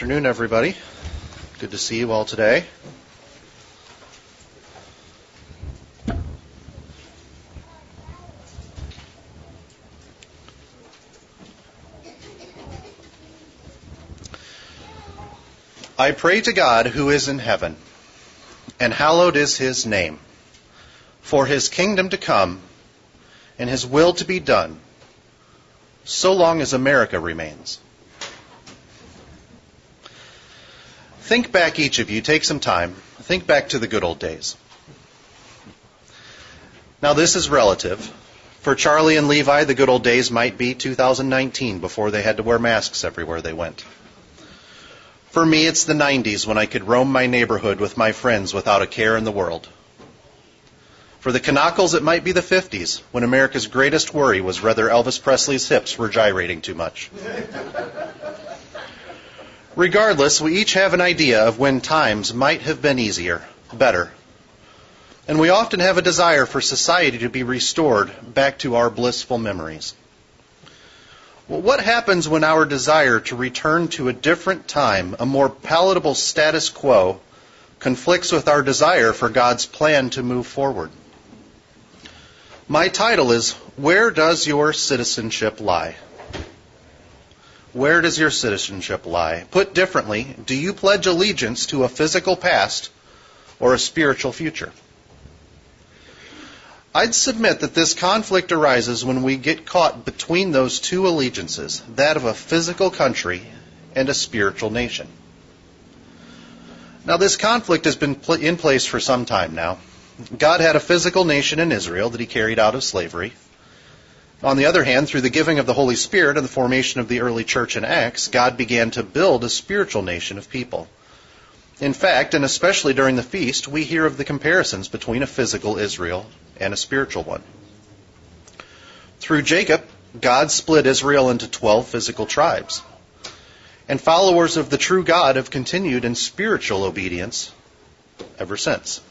afternoon, everybody. Good to see you all today. I pray to God who is in heaven, and hallowed is his name, for his kingdom to come and his will to be done, so long as America remains. Think back, each of you, take some time. Think back to the good old days. Now, this is relative. For Charlie and Levi, the good old days might be 2019, before they had to wear masks everywhere they went. For me, it's the 90s, when I could roam my neighborhood with my friends without a care in the world. For the Knuckles, it might be the 50s, when America's greatest worry was whether Elvis Presley's hips were gyrating too much. Regardless, we each have an idea of when times might have been easier, better. And we often have a desire for society to be restored back to our blissful memories. Well, what happens when our desire to return to a different time, a more palatable status quo, conflicts with our desire for God's plan to move forward? My title is, Where Does Your Citizenship Lie? Where does your citizenship lie? Put differently, do you pledge allegiance to a physical past or a spiritual future? I'd submit that this conflict arises when we get caught between those two allegiances, that of a physical country and a spiritual nation. Now, this conflict has been in place for some time now. God had a physical nation in Israel that he carried out of slavery. On the other hand, through the giving of the Holy Spirit and the formation of the early church in Acts, God began to build a spiritual nation of people. In fact, and especially during the feast, we hear of the comparisons between a physical Israel and a spiritual one. Through Jacob, God split Israel into 12 physical tribes. And followers of the true God have continued in spiritual obedience ever since.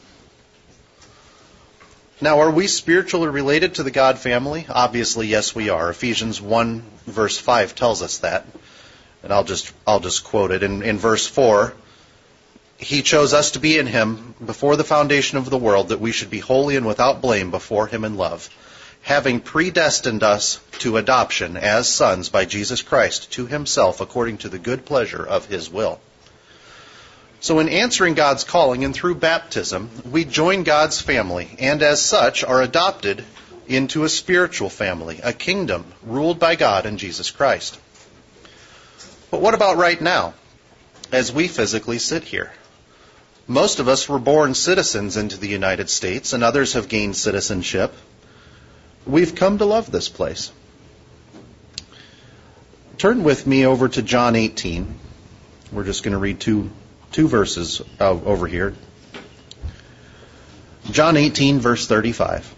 Now, are we spiritually related to the God family? Obviously, yes, we are. Ephesians 1, verse 5 tells us that. And I'll just quote it. In verse 4, he chose us to be in him before the foundation of the world, that we should be holy and without blame before him in love, having predestined us to adoption as sons by Jesus Christ to himself, according to the good pleasure of his will. So in answering God's calling and through baptism, we join God's family, and as such are adopted into a spiritual family, a kingdom ruled by God and Jesus Christ. But what about right now, as we physically sit here? Most of us were born citizens into the United States, and others have gained citizenship. We've come to love this place. Turn with me over to John 18. We're just going to read two verses over here. John 18, verse 35.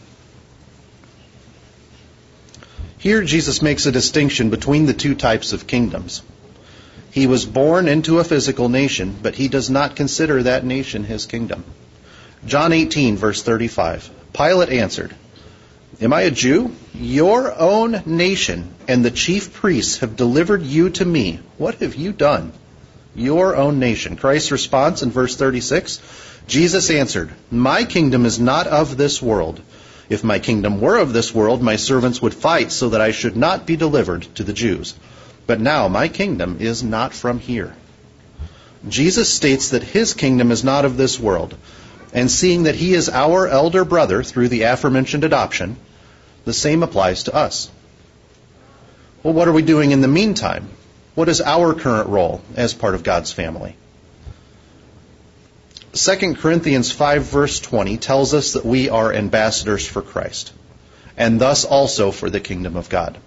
Here Jesus makes a distinction between the two types of kingdoms. He was born into a physical nation, but he does not consider that nation his kingdom. John 18, verse 35. Pilate answered, "Am I a Jew? Your own nation and the chief priests have delivered you to me. What have you done?" Your own nation. Christ's response in verse 36, Jesus answered, "My kingdom is not of this world. If my kingdom were of this world, my servants would fight so that I should not be delivered to the Jews. But now my kingdom is not from here." Jesus states that his kingdom is not of this world. And seeing that he is our elder brother through the aforementioned adoption, the same applies to us. Well, what are we doing in the meantime? What is our current role as part of God's family? 2 Corinthians 5, verse 20 tells us that we are ambassadors for Christ, and thus also for the kingdom of God.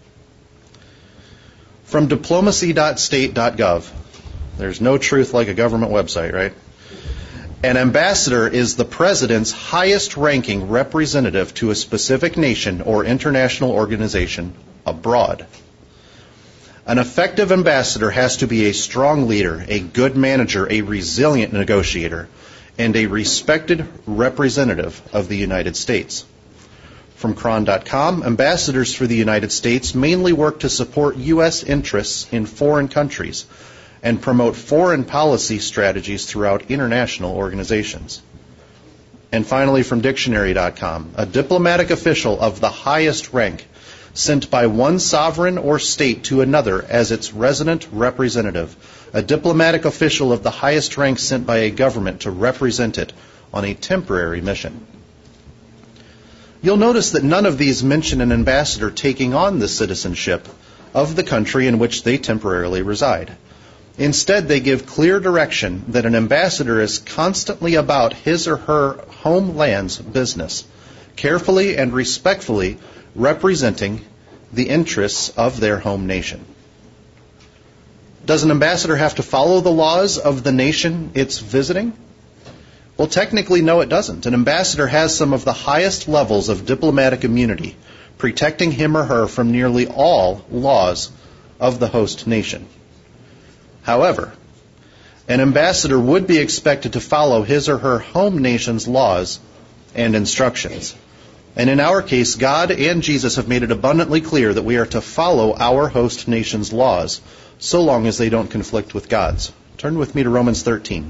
From diplomacy.state.gov, there's no truth like a government website, right? An ambassador is the president's highest-ranking representative to a specific nation or international organization abroad. An effective ambassador has to be a strong leader, a good manager, a resilient negotiator, and a respected representative of the United States. From Cron.com, ambassadors for the United States mainly work to support U.S. interests in foreign countries and promote foreign policy strategies throughout international organizations. And finally, from dictionary.com, a diplomatic official of the highest rank sent by one sovereign or state to another as its resident representative. A diplomatic official of the highest rank sent by a government to represent it on a temporary mission. You'll notice that none of these mention an ambassador taking on the citizenship of the country in which they temporarily reside. Instead, they give clear direction that an ambassador is constantly about his or her homeland's business, carefully and respectfully representing the interests of their home nation. Does an ambassador have to follow the laws of the nation it's visiting? Well, technically, no, it doesn't. An ambassador has some of the highest levels of diplomatic immunity, protecting him or her from nearly all laws of the host nation. However, an ambassador would be expected to follow his or her home nation's laws and instructions. And in our case, God and Jesus have made it abundantly clear that we are to follow our host nation's laws, so long as they don't conflict with God's. Turn with me to Romans 13.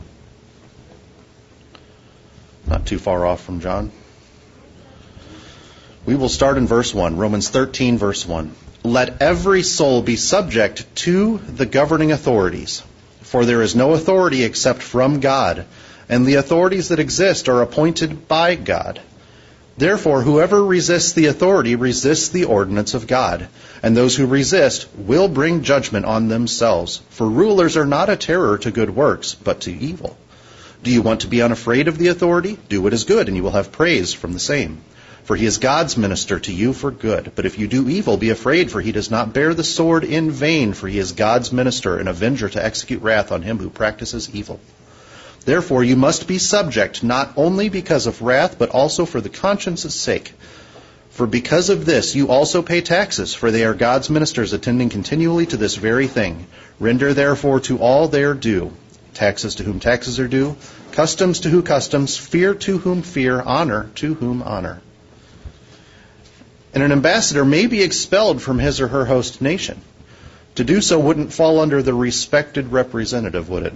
Not too far off from John. We will start in verse 1. Romans 13, verse 1. Let every soul be subject to the governing authorities, for there is no authority except from God, and the authorities that exist are appointed by God. Therefore, whoever resists the authority resists the ordinance of God, and those who resist will bring judgment on themselves. For rulers are not a terror to good works, but to evil. Do you want to be unafraid of the authority? Do what is good, and you will have praise from the same. For he is God's minister to you for good. But if you do evil, be afraid, for he does not bear the sword in vain, for he is God's minister, an avenger to execute wrath on him who practices evil. Therefore, you must be subject, not only because of wrath, but also for the conscience's sake. For because of this, you also pay taxes, for they are God's ministers, attending continually to this very thing. Render therefore to all their due. Taxes to whom taxes are due, customs to whom customs, fear to whom fear, honor to whom honor. And an ambassador may be expelled from his or her host nation. To do so wouldn't fall under the respected representative, would it?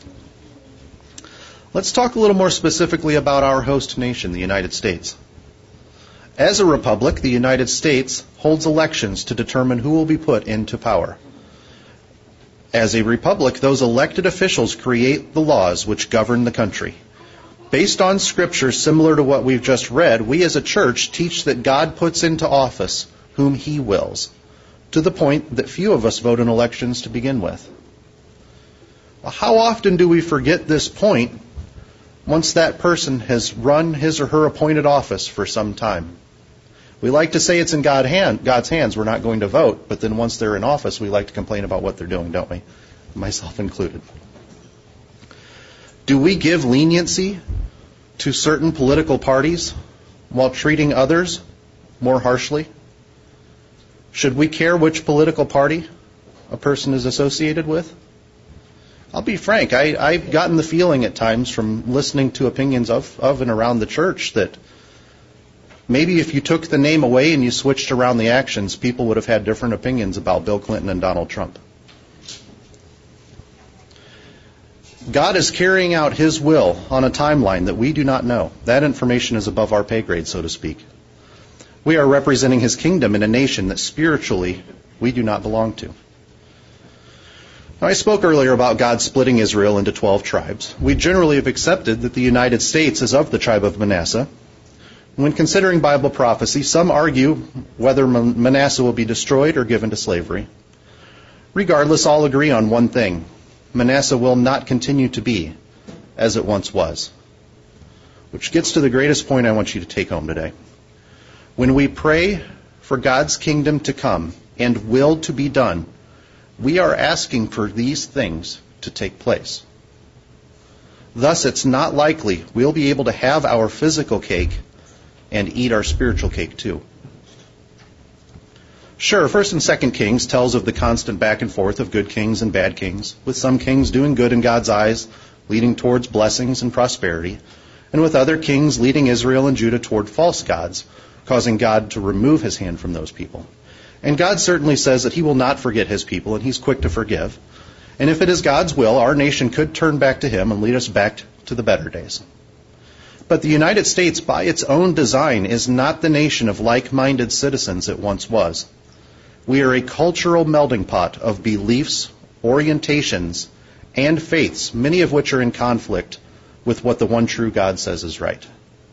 Let's talk a little more specifically about our host nation, the United States. As a republic, the United States holds elections to determine who will be put into power. As a republic, those elected officials create the laws which govern the country. Based on scripture similar to what we've just read, we as a church teach that God puts into office whom he wills, to the point that few of us vote in elections to begin with. Well, how often do we forget this point once that person has run his or her appointed office for some time? We like to say it's in God's hands, we're not going to vote, but then once they're in office, we like to complain about what they're doing, don't we? Myself included. Do we give leniency to certain political parties while treating others more harshly? Should we care which political party a person is associated with? I'll be frank, I've gotten the feeling at times from listening to opinions of and around the church that maybe if you took the name away and you switched around the actions, people would have had different opinions about Bill Clinton and Donald Trump. God is carrying out his will on a timeline that we do not know. That information is above our pay grade, so to speak. We are representing his kingdom in a nation that spiritually we do not belong to. Now, I spoke earlier about God splitting Israel into 12 tribes. We generally have accepted that the United States is of the tribe of Manasseh. When considering Bible prophecy, some argue whether Manasseh will be destroyed or given to slavery. Regardless, all agree on one thing. Manasseh will not continue to be as it once was. Which gets to the greatest point I want you to take home today. When we pray for God's kingdom to come and will to be done, we are asking for these things to take place. Thus, it's not likely we'll be able to have our physical cake and eat our spiritual cake too. Sure, 1 and 2 Kings tells of the constant back and forth of good kings and bad kings, with some kings doing good in God's eyes, leading towards blessings and prosperity, and with other kings leading Israel and Judah toward false gods, causing God to remove his hand from those people. And God certainly says that he will not forget his people, and he's quick to forgive. And if it is God's will, our nation could turn back to him and lead us back to the better days. But the United States, by its own design, is not the nation of like-minded citizens it once was. We are a cultural melding pot of beliefs, orientations, and faiths, many of which are in conflict with what the one true God says is right.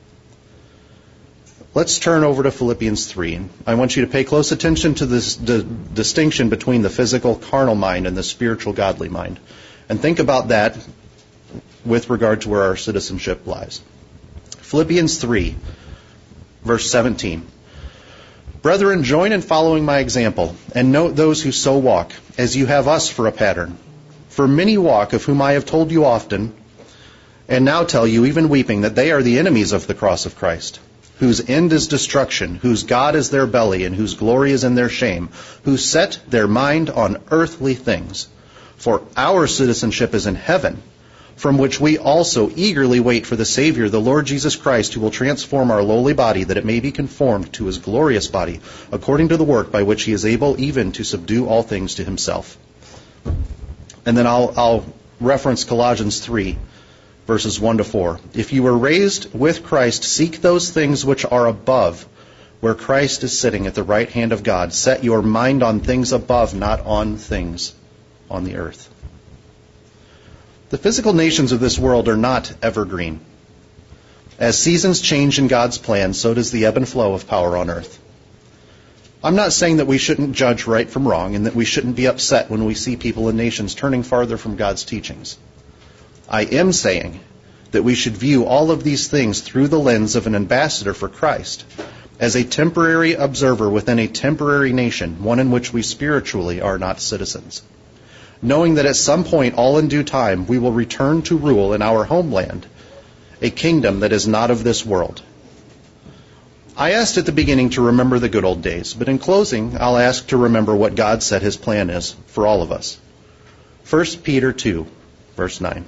Let's turn over to Philippians 3. I want you to pay close attention to this distinction between the physical, carnal mind and the spiritual, godly mind. And think about that with regard to where our citizenship lies. Philippians 3, verse 17. Brethren, join in following my example, and note those who so walk, as you have us for a pattern. For many walk, of whom I have told you often, and now tell you, even weeping, that they are the enemies of the cross of Christ, whose end is destruction, whose God is their belly, and whose glory is in their shame, who set their mind on earthly things. For our citizenship is in heaven, from which we also eagerly wait for the Savior, the Lord Jesus Christ, who will transform our lowly body, that it may be conformed to his glorious body, according to the work by which he is able even to subdue all things to himself. And then I'll reference Colossians 3, verses 1 to 4. If you were raised with Christ, seek those things which are above, where Christ is sitting at the right hand of God. Set your mind on things above, not on things on the earth. The physical nations of this world are not evergreen. As seasons change in God's plan, so does the ebb and flow of power on earth. I'm not saying that we shouldn't judge right from wrong and that we shouldn't be upset when we see people and nations turning farther from God's teachings. I am saying that we should view all of these things through the lens of an ambassador for Christ, as a temporary observer within a temporary nation, one in which we spiritually are not citizens. Knowing that at some point, all in due time, we will return to rule in our homeland, a kingdom that is not of this world. I asked at the beginning to remember the good old days, but in closing, I'll ask to remember what God said his plan is for all of us. 1 Peter 2, verse 9.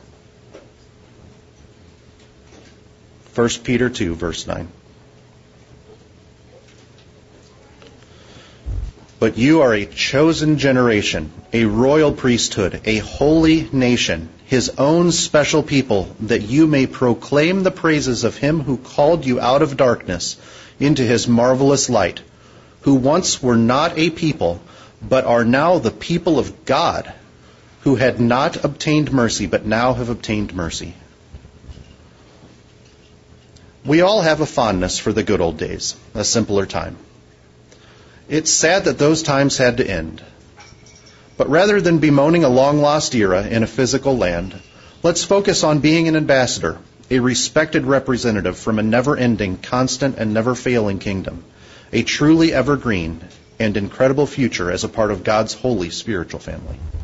1 Peter 2, verse 9. But you are a chosen generation, a royal priesthood, a holy nation, his own special people, that you may proclaim the praises of him who called you out of darkness into his marvelous light, who once were not a people, but are now the people of God, who had not obtained mercy, but now have obtained mercy. We all have a fondness for the good old days, a simpler time. It's sad that those times had to end. But rather than bemoaning a long-lost era in a physical land, let's focus on being an ambassador, a respected representative from a never-ending, constant, and never-failing kingdom, a truly evergreen and incredible future as a part of God's holy spiritual family.